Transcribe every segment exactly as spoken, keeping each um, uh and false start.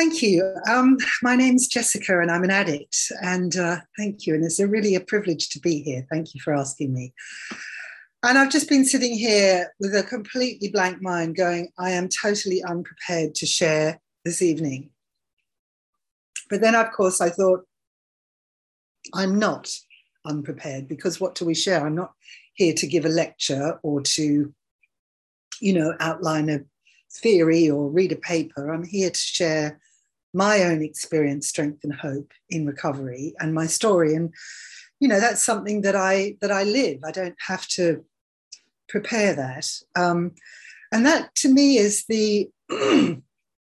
Thank you. Um, my name's Jessica and I'm an addict. And uh, thank you. And it's a really a privilege to be here. Thank you for asking me. And I've just been sitting here with a completely blank mind going, I am totally unprepared to share this evening. But then, of course, I thought, I'm not unprepared because what do we share? I'm not here to give a lecture or to, you know, outline a theory or read a paper. I'm here to share my own experience, strength and hope in recovery and my story. And, you know, that's something that I that I live. I don't have to prepare that. Um, and that to me is the, you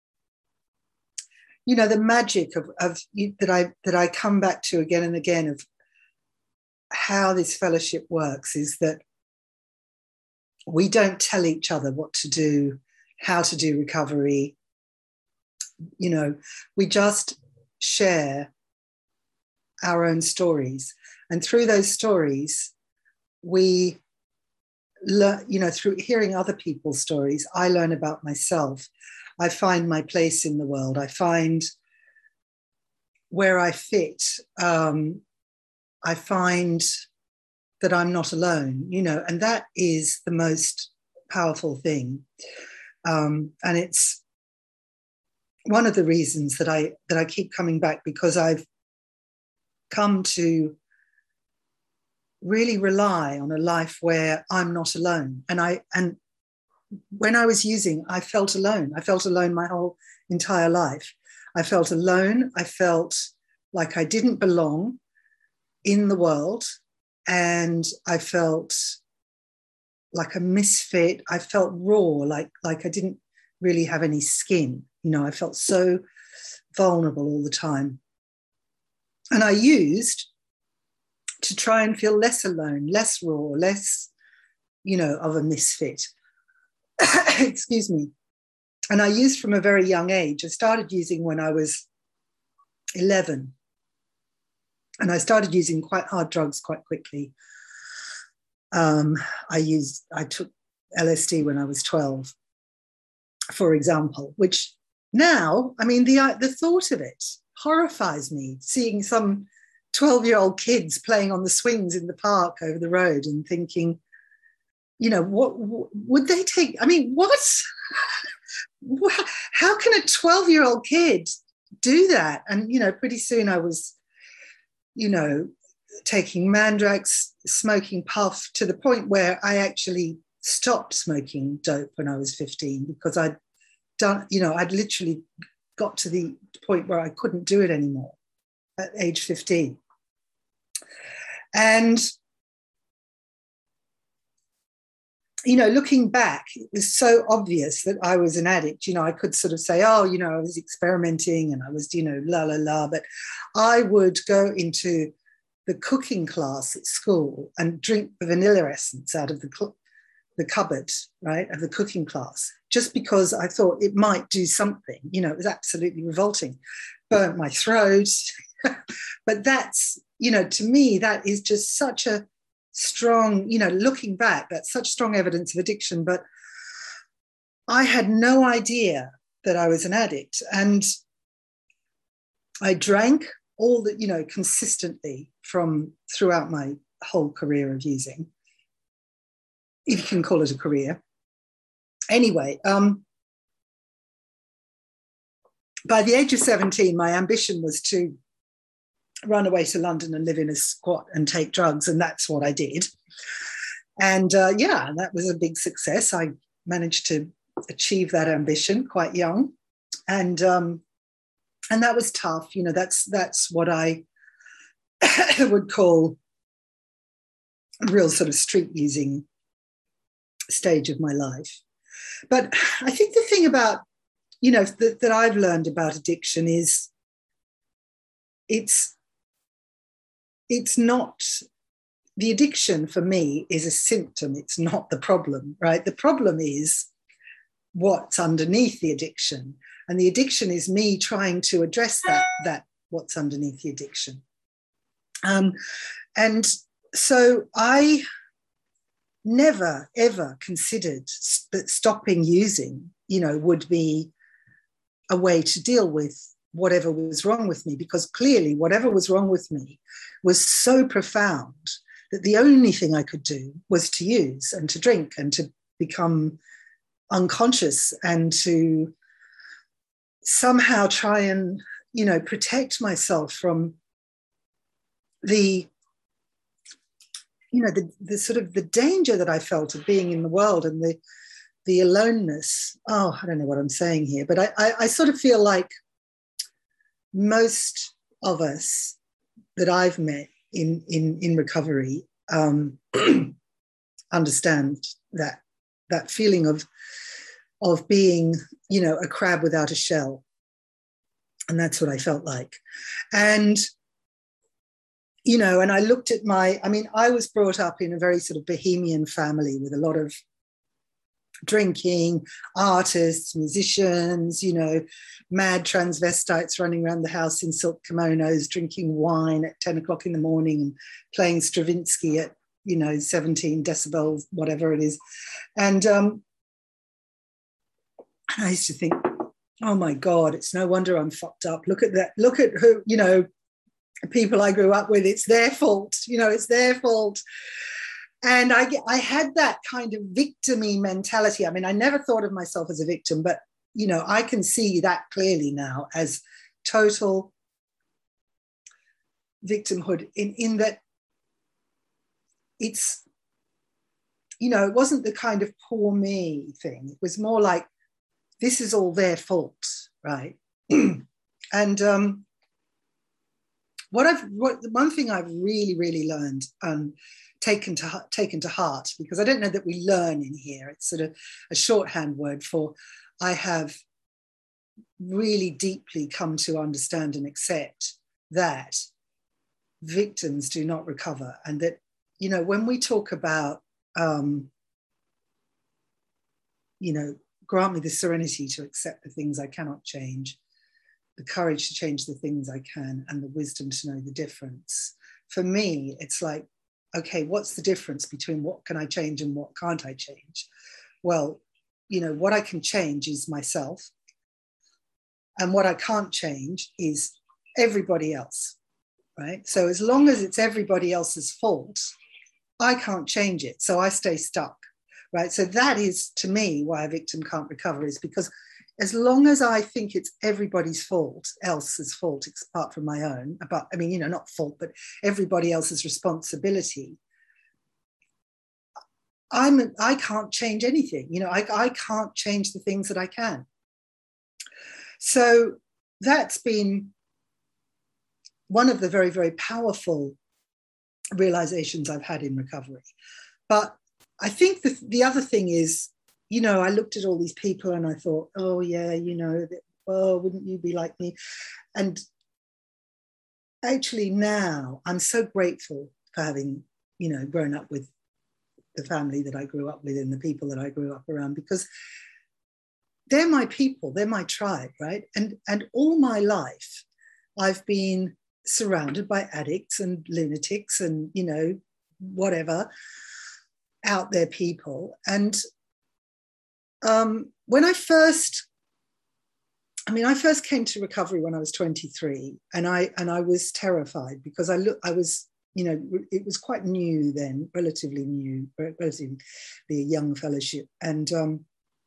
know, the magic of, of that I that I come back to again and again of how this fellowship works is that we don't tell each other what to do, how to do recovery. You know, we just share our own stories. And through those stories, we learn, you know, through hearing other people's stories, I learn about myself. I find my place in the world. I find where I fit. Um, I find that I'm not alone, you know, and that is the most powerful thing. Um, and it's one of the reasons that I that I keep coming back, because I've come to really rely on a life where I'm not alone. And I and when I was using, I felt alone. I felt alone my whole entire life. I felt alone. I felt like I didn't belong in the world. And I felt like a misfit. I felt raw, like, like I didn't really have any skin. You know, I felt so vulnerable all the time. And I used to try and feel less alone, less raw, less, you know, of a misfit. Excuse me. And I used from a very young age. I started using when I was eleven. And I started using quite hard drugs quite quickly. Um, I used, I took L S D when I was twelve, for example, which now, I mean, the, the thought of it horrifies me, seeing some twelve-year-old kids playing on the swings in the park over the road and thinking, you know, what, what would they take? I mean, what? How can a twelve-year-old kid do that? And, you know, pretty soon I was, you know, taking Mandrax, smoking puff, to the point where I actually stopped smoking dope when I was fifteen, because I'd done, you know, I'd literally got to the point where I couldn't do it anymore at age fifteen. And, you know, looking back, it was so obvious that I was an addict. You know, I could sort of say, oh, you know, I was experimenting and I was, you know, la, la, la. But I would go into the cooking class at school and drink the vanilla essence out of the, cl- the cupboard, right, of the cooking class, just because I thought it might do something. You know, it was absolutely revolting. Burnt my throat. But that's, you know, to me, that is just such a strong, you know, looking back, that's such strong evidence of addiction. But I had no idea that I was an addict. And I drank all that, you know, consistently from throughout my whole career of using, if you can call it a career. Anyway, um, by the age of seventeen, my ambition was to run away to London and live in a squat and take drugs. And that's what I did. And uh, yeah, that was a big success. I managed to achieve that ambition quite young. And um, and that was tough. You know, that's that's what I would call a real sort of street using stage of my life. But I think the thing about, you know, that, that I've learned about addiction is it's it's not, the addiction for me is a symptom. It's not the problem, right? The problem is what's underneath the addiction. And the addiction is me trying to address that, that what's underneath the addiction. Um, and so I never, ever considered that stopping using, you know, would be a way to deal with whatever was wrong with me, because clearly whatever was wrong with me was so profound that the only thing I could do was to use and to drink and to become unconscious and to somehow try and, you know, protect myself from the, you know, the, the sort of the danger that I felt of being in the world and the the aloneness. Oh, I don't know what I'm saying here, but I, I, I sort of feel like most of us that I've met in, in, in recovery um, understand that, that feeling of, of being, you know, a crab without a shell. And that's what I felt like. And, you know, and I looked at my, I mean, I was brought up in a very sort of bohemian family with a lot of drinking, artists, musicians, you know, mad transvestites running around the house in silk kimonos, drinking wine at ten o'clock in the morning and playing Stravinsky at, you know, seventeen decibels, whatever it is. And um, I used to think, oh my God, it's no wonder I'm fucked up. Look at that. Look at who, you know, people I grew up with. It's their fault. You know, it's their fault. And I, I had that kind of victim-y mentality. I mean, I never thought of myself as a victim, but, you know, I can see that clearly now as total victimhood in, in that it's, you know, it wasn't the kind of poor me thing. It was more like, this is all their fault, right? And um, what I've, what, one thing I've really, really learned, um, taken to taken to heart, because I don't know that we learn in here. It's sort of a shorthand word for I have really deeply come to understand and accept that victims do not recover, and that, you know, when we talk about, um, you know, grant me the serenity to accept the things I cannot change, the courage to change the things I can, and the wisdom to know the difference. For me, it's like, okay, what's the difference between what can I change and what can't I change? Well, you know, what I can change is myself. And what I can't change is everybody else, right? So as long as it's everybody else's fault, I can't change it. So I stay stuck, right? So that is, to me, why a victim can't recover, is because as long as I think it's everybody's fault, else's fault, apart from my own, about, I mean, you know, not fault, but everybody else's responsibility, I'm, I can't change anything. You know, I, I can't change the things that I can. So that's been one of the very, very powerful realizations I've had in recovery. But I think the, the other thing is, you know, I looked at all these people and I thought, oh yeah, you know, oh, wouldn't you be like me? And actually now I'm so grateful for having, you know, grown up with the family that I grew up with and the people that I grew up around, because they're my people, they're my tribe, right? And, and all my life I've been surrounded by addicts and lunatics and, you know, whatever, out there people. And Um, when I first, I mean, I first came to recovery when I was twenty-three, and I and I was terrified because I look, I was, you know, it was quite new then, relatively new, relatively a young fellowship, and um,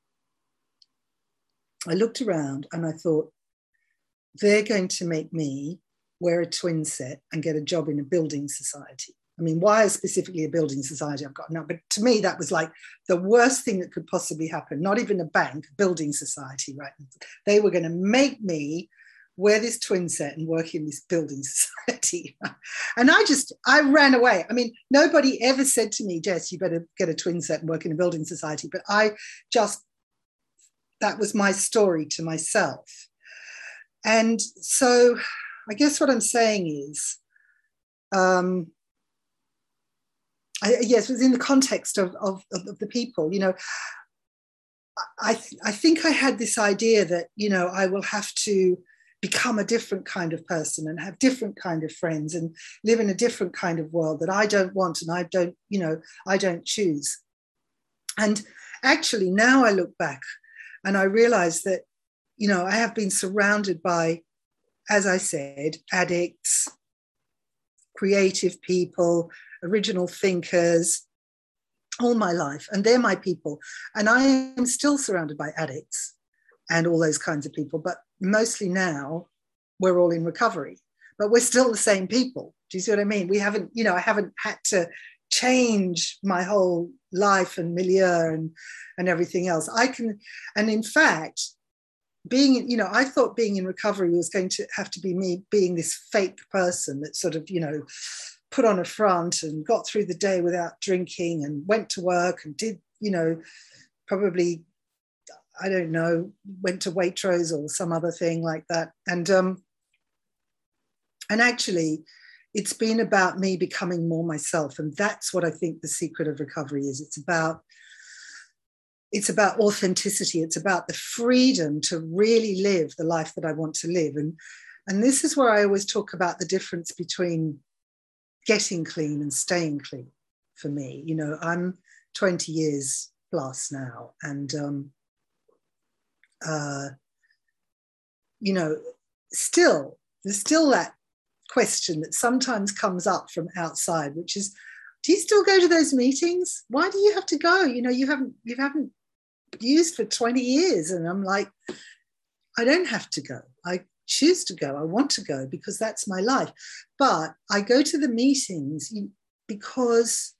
I looked around and I thought, they're going to make me wear a twin set and get a job in a building society. I mean, why specifically a building society? I've got no, but to me, that was like the worst thing that could possibly happen. Not even a bank, a building society, right? They were going to make me wear this twin set and work in this building society. And I just, I ran away. I mean, nobody ever said to me, Jess, you better get a twin set and work in a building society. But I just, that was my story to myself. And so I guess what I'm saying is, um, I, yes, it was in the context of, of, of the people, you know, I, th- I think I had this idea that, you know, I will have to become a different kind of person and have different kind of friends and live in a different kind of world that I don't want and I don't, you know, I don't choose. And actually now I look back and I realize that you know, I have been surrounded by, as I said, addicts, creative people, original thinkers, all my life. And they're my people. And I am still surrounded by addicts and all those kinds of people. But mostly now we're all in recovery, but we're still the same people. Do you see what I mean? We haven't, you know, I haven't had to change my whole life and milieu and, and everything else. I can, and in fact, being, you know, I thought being in recovery was going to have to be me being this fake person that sort of, you know, put on a front and got through the day without drinking and went to work and did, you know, probably, I don't know, went to Waitrose or some other thing like that. And, um, and actually, it's been about me becoming more myself. And that's what I think the secret of recovery is. It's about, it's about authenticity. It's about the freedom to really live the life that I want to live. And, and this is where I always talk about the difference between getting clean and staying clean for me. You know, I'm twenty years plus now. And, um, uh, you know, still, there's still that question that sometimes comes up from outside, which is, do you still go to those meetings? Why do you have to go? You know, you haven't, you haven't used for twenty years. And I'm like, I don't have to go. I choose to go. I want to go because that's my life. But I go to the meetings because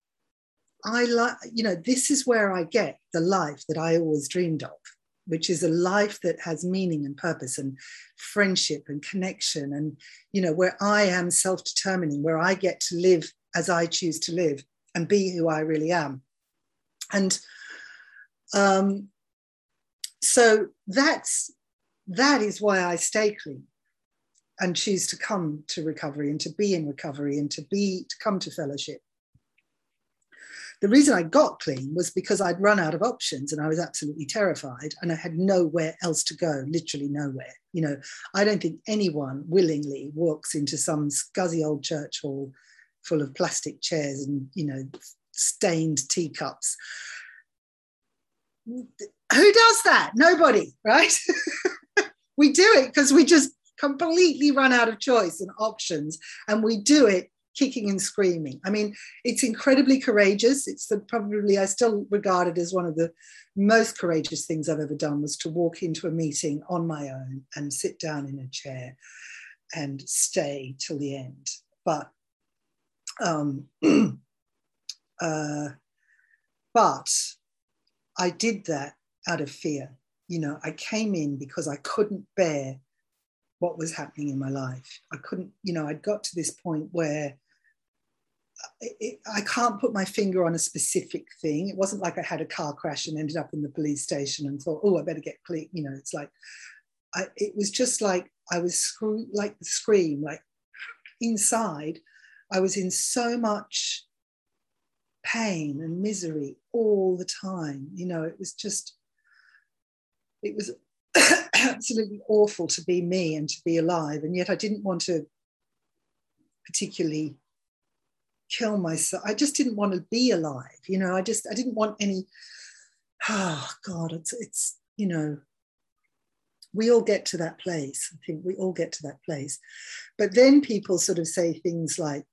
I like, you know, this is where I get the life that I always dreamed of, which is a life that has meaning and purpose and friendship and connection. And, you know, where I am self-determining, where I get to live as I choose to live and be who I really am. And um, so that's, that is why I stay clean and choose to come to recovery and to be in recovery and to be, to come to fellowship. The reason I got clean was because I'd run out of options and I was absolutely terrified and I had nowhere else to go, literally nowhere. You know, I don't think anyone willingly walks into some scuzzy old church hall full of plastic chairs and, you know, stained teacups. Who does that? Nobody, right? We do it because we just completely run out of choice and options, and we do it kicking and screaming. I mean, it's incredibly courageous. It's the, probably, I still regard it as one of the most courageous things I've ever done, was to walk into a meeting on my own and sit down in a chair and stay till the end. But, um, uh, but I did that out of fear. You know, I came in because I couldn't bear what was happening in my life. I couldn't, you know, I'd got to this point where it, it, I can't put my finger on a specific thing. It wasn't like I had a car crash and ended up in the police station and thought, oh, I better get clean. You know, it's like, I, it was just like I was screw, like the scream, like inside, I was in so much pain and misery all the time. You know, it was just, it was absolutely awful to be me and to be alive. And yet I didn't want to particularly kill myself. I just didn't want to be alive. You know, I just, I didn't want any, oh God, it's, it's, you know, we all get to that place. I think we all get to that place. But then people sort of say things like,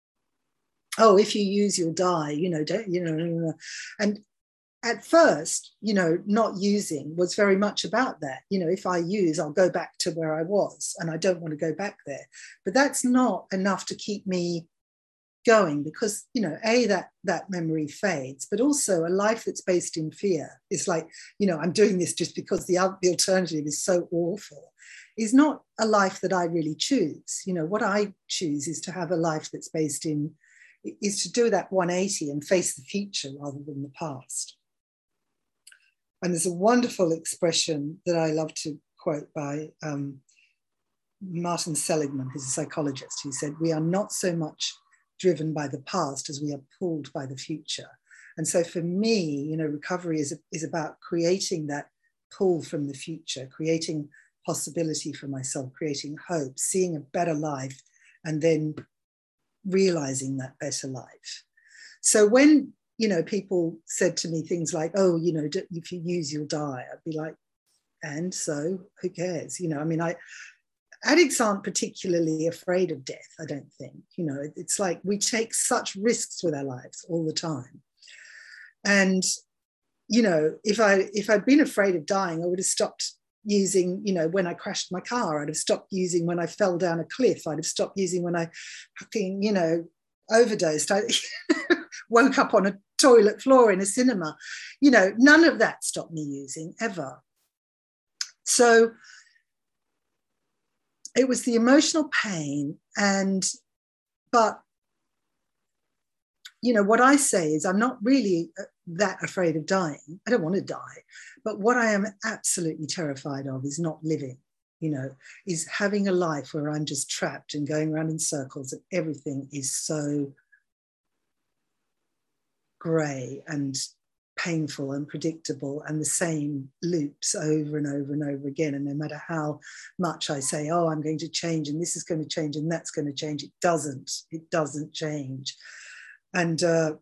oh, if you use, you'll die, you know, don't, you know, and at first, you know, not using was very much about that. You know, if I use, I'll go back to where I was and I don't want to go back there. But that's not enough to keep me going because, you know, A, that, that memory fades, but also a life that's based in fear is like, you know, I'm doing this just because the, the alternative is so awful, is not a life that I really choose. You know, what I choose is to have a life that's based in, is to do that one eighty and face the future rather than the past. And there's a wonderful expression that I love to quote by um, Martin Seligman, who's a psychologist, who said, we are not so much driven by the past as we are pulled by the future. And so for me, you know, recovery is, is about creating that pull from the future, creating possibility for myself, creating hope, seeing a better life, and then realizing that better life. So when, you know, people said to me things like, oh, you know, if you use, you'll die, I'd be like, And so who cares? You know, I mean, I, addicts aren't particularly afraid of death, I don't think. You know, it's like we take such risks with our lives all the time. And, you know, if I if I'd been afraid of dying, I would have stopped using, you know, when I crashed my car. I'd have stopped using when I fell down a cliff. I'd have stopped using when I fucking, you know, overdosed. I woke up on a toilet floor in a cinema. You know, none of that stopped me using ever. So it was the emotional pain. And, but, you know, what I say is I'm not really that afraid of dying. I don't want to die. But what I am absolutely terrified of is not living, you know, is having a life where I'm just trapped and going around in circles and everything is so grey and painful and predictable and the same loops over and over and over again. And no matter how much I say, oh, I'm going to change and this is going to change and that's going to change, it doesn't. It doesn't change. And uh,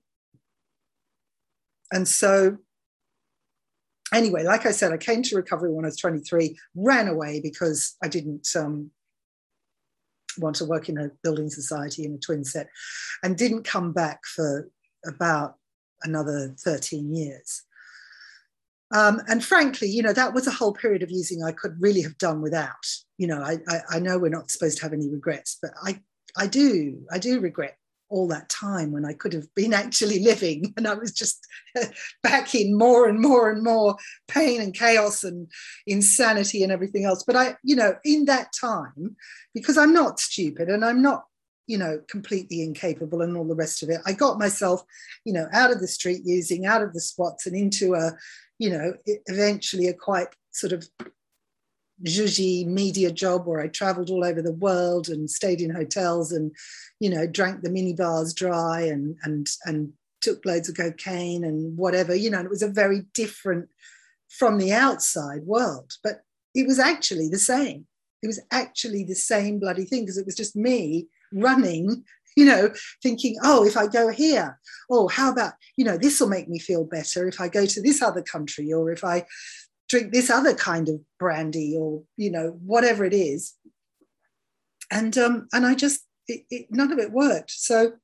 and so anyway, like I said, I came to recovery when I was twenty-three, ran away because I didn't um, want to work in a building society in a twin set, and didn't come back for about another thirteen years. Um, and frankly, you know, that was a whole period of using I could really have done without. You know, I, I, I know we're not supposed to have any regrets, but I, I do, I do regret all that time when I could have been actually living, and I was just back in more and more and more pain and chaos and insanity and everything else. But I, you know, in that time, because I'm not stupid and I'm not, you know, completely incapable and all the rest of it, I got myself, you know, out of the street using, out of the spots and into a, you know, eventually a quite sort of zhuzhy media job where I traveled all over the world and stayed in hotels and, you know, drank the minibars dry and and and took loads of cocaine and whatever, you know, and it was a very different from the outside world, but it was actually the same. It was actually the same bloody thing because it was just me running, you know, thinking, oh, if I go here, oh, how about, you know, this will make me feel better if I go to this other country or if I drink this other kind of brandy or, you know, whatever it is. And um, and I just, it, it, none of it worked. So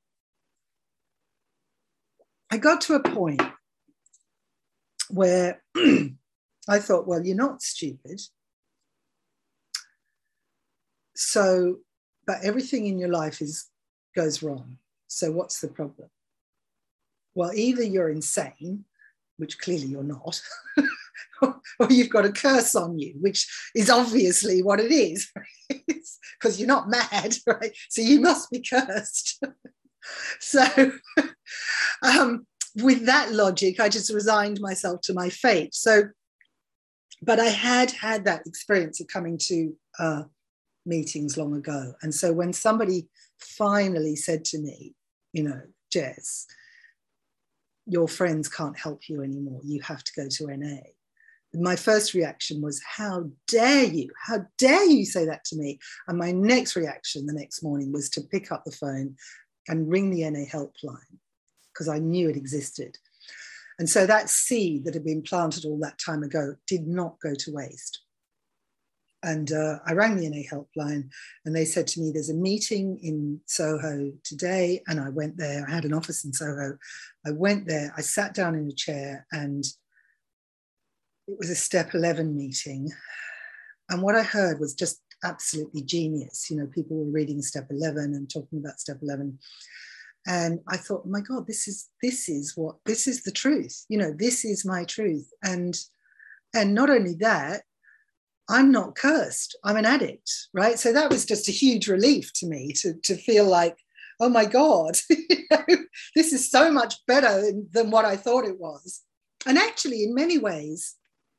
I got to a point where I thought, well, you're not stupid. So, but everything in your life is goes wrong. So what's the problem? Well, either you're insane, which clearly you're not, or you've got a curse on you, which is obviously what it is, because right? You're not mad, right? So you must be cursed. So um, with that logic, I just resigned myself to my fate. So, but I had had that experience of coming to uh, meetings long ago. And so when somebody finally said to me, you know, Jess, your friends can't help you anymore, you have to go to N A. My first reaction was, how dare you? How dare you say that to me? And my next reaction the next morning was to pick up the phone and ring the N A helpline because I knew it existed. And so that seed that had been planted all that time ago did not go to waste. And uh, I rang the N A helpline and they said to me, there's a meeting in Soho today. And I went there. I had an office in Soho. I went there. I sat down in a chair and it was a step eleven meeting. And what I heard was just absolutely genius. You know, people were reading step eleven and talking about step eleven. And I thought, oh my God, this is, this is what, this is the truth. You know, this is my truth. And, and not only that, I'm not cursed. I'm an addict, right? So that was just a huge relief to me to, to feel like, oh my God, you know, this is so much better than, than what I thought it was. And actually, in many ways,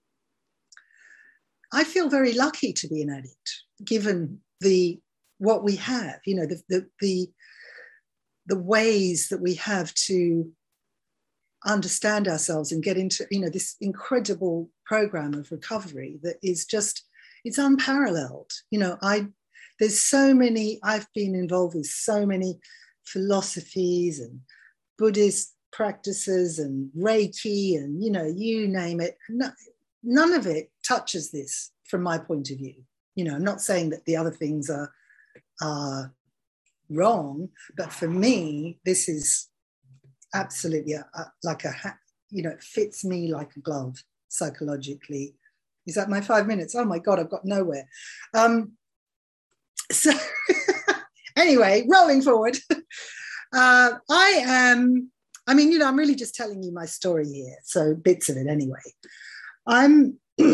I feel very lucky to be an addict, given the what we have, you know, the the the, the ways that we have to understand ourselves and get into, you know, this incredible program of recovery that is just, it's unparalleled. You know, I there's so many, I've been involved with so many philosophies and Buddhist practices and Reiki and, you know, you name it. none of it touches this from my point of view. You know, I'm not saying that the other things are, are wrong, but for me, this is absolutely a, a, like a, you know, it fits me like a glove psychologically. Is that my five minutes? Oh my God, I've got nowhere. Um, so anyway, rolling forward. uh, I am, I mean, you know, I'm really just telling you my story here. So bits of it anyway. I'm,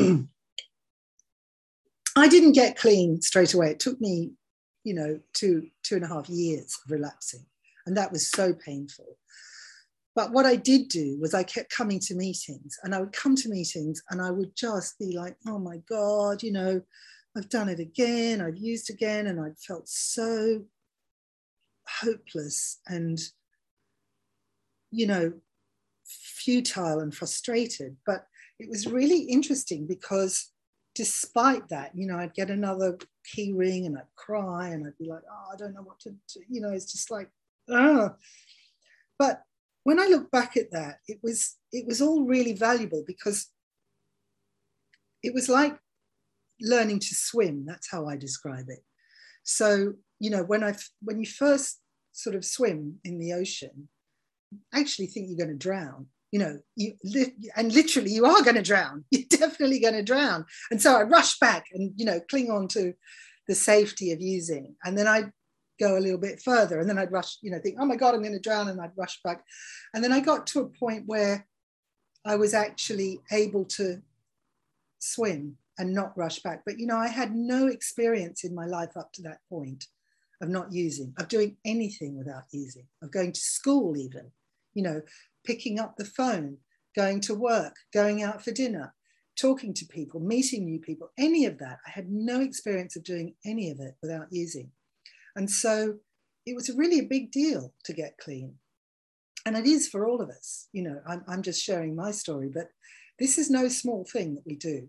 I didn't get clean straight away. It took me, you know, two, two and a half years of relapsing. And that was so painful. But what I did do was I kept coming to meetings, and I would come to meetings and I would just be like, oh my God, you know, I've done it again, I've used again. And I felt so hopeless and, you know, futile and frustrated. But it was really interesting because despite that, you know, I'd get another key ring and I'd cry and I'd be like, oh, I don't know what to do. You know, it's just like, oh. But when I look back at that, it was, it was all really valuable because it was like learning to swim. That's how I describe it. So, you know, when I, when you first sort of swim in the ocean, I actually think you're going to drown. You know, you and literally you are going to drown. You're definitely going to drown. And so I rush back and, you know, cling on to the safety of using. And then I'd go a little bit further and then I'd rush, you know, think, oh my God, I'm going to drown. And I'd rush back. And then I got to a point where I was actually able to swim and not rush back. But, you know, I had no experience in my life up to that point of not using, of doing anything without using, of going to school even, you know, picking up the phone, going to work, going out for dinner, talking to people, meeting new people, any of that. I had no experience of doing any of it without using. And so it was really a big deal to get clean. And it is for all of us. You know, I'm, I'm just sharing my story, but this is no small thing that we do.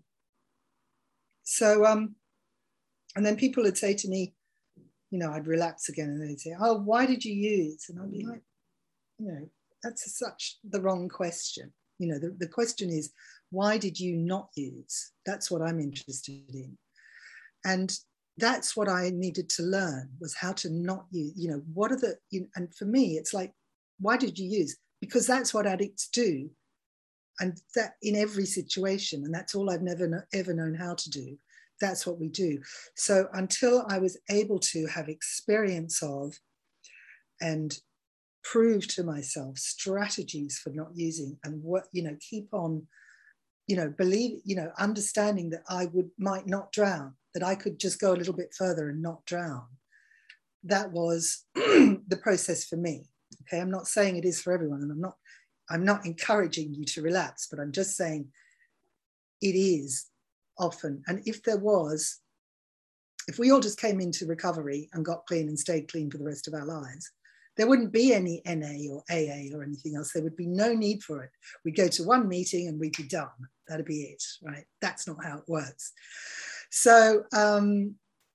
So, um, and then people would say to me, you know, I'd relapse again and they'd say, oh, why did you use? And I'd be like, you know, that's such the wrong question. You know, the, the question is, why did you not use? That's what I'm interested in. And that's what I needed to learn, was how to not use, you know, what are the, you know, and for me, it's like, why did you use? Because that's what addicts do. And that in every situation, and that's all I've never ever known how to do. That's what we do. So until I was able to have experience of and prove to myself strategies for not using and what, you know, keep on, you know, believe, you know, understanding that I would might not drown, that I could just go a little bit further and not drown. That was the process for me. Okay, I'm not saying it is for everyone, and I'm not, I'm not encouraging you to relapse, but I'm just saying it is often. And if there was, if we all just came into recovery and got clean and stayed clean for the rest of our lives, there wouldn't be any N A or A A or anything else. There would be no need for it. We'd go to one meeting and we'd be done. That'd be it, right? That's not how it works. So, um,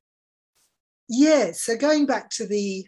yeah, so going back to the,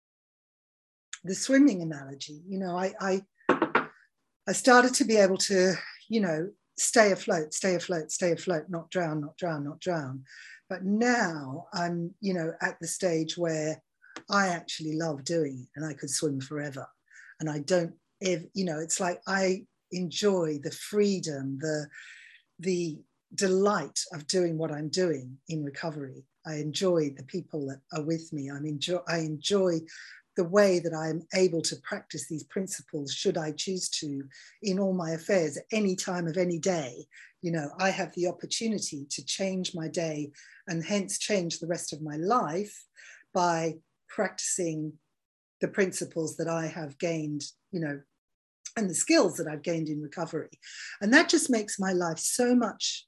the swimming analogy, you know, I, I, I started to be able to, you know, stay afloat, stay afloat, stay afloat, not drown, not drown, not drown. But now I'm, you know, at the stage where I actually love doing it and I could swim forever. And I don't, ever, you know, it's like I enjoy the freedom, the, the delight of doing what I'm doing in recovery. I enjoy the people that are with me. I'm enjoy, I enjoy the way that I'm able to practice these principles, should I choose to, in all my affairs at any time of any day. You know, I have the opportunity to change my day and hence change the rest of my life by practicing the principles that I have gained, you know, and the skills that I've gained in recovery. And that just makes my life so much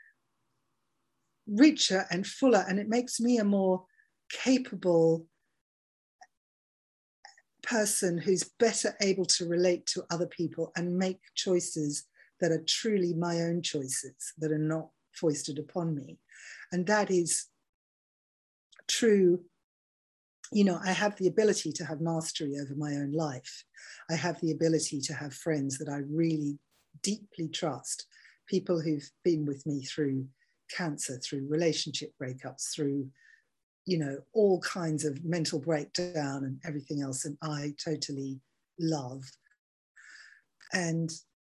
richer and fuller, and it makes me a more capable person who's better able to relate to other people and make choices that are truly my own choices, that are not foisted upon me. And that is true. You know, I have the ability to have mastery over my own life. I have the ability to have friends that I really deeply trust, people who've been with me through cancer, through relationship breakups, through, you know, all kinds of mental breakdown and everything else. And I totally love. And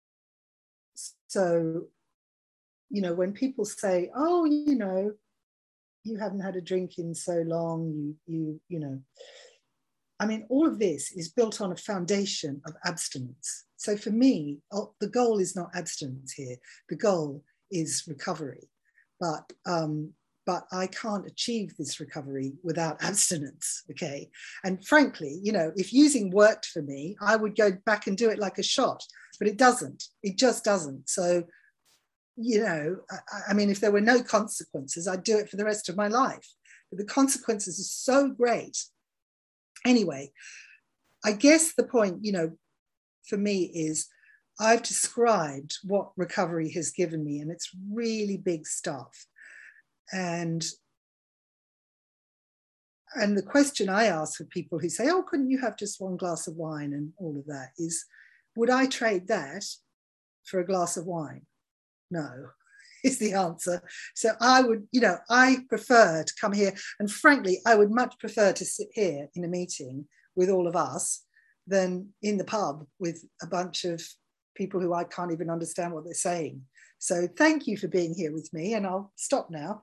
so, you know, when people say, oh, you know, you haven't had a drink in so long, you, you, you know, I mean, all of this is built on a foundation of abstinence. So for me, the goal is not abstinence here. The goal is recovery. But, um, but I can't achieve this recovery without abstinence, okay? And frankly, you know, if using worked for me, I would go back and do it like a shot, but it doesn't. It just doesn't. So, you know, I, I mean, if there were no consequences, I'd do it for the rest of my life. But the consequences are so great. Anyway, I guess the point, you know, for me is I've described what recovery has given me, and it's really big stuff. And, and the question I ask for people who say, oh, couldn't you have just one glass of wine and all of that is, would I trade that for a glass of wine? No, is the answer. So I would, you know, I prefer to come here. And frankly, I would much prefer to sit here in a meeting with all of us than in the pub with a bunch of people who I can't even understand what they're saying. So thank you for being here with me, and I'll stop now.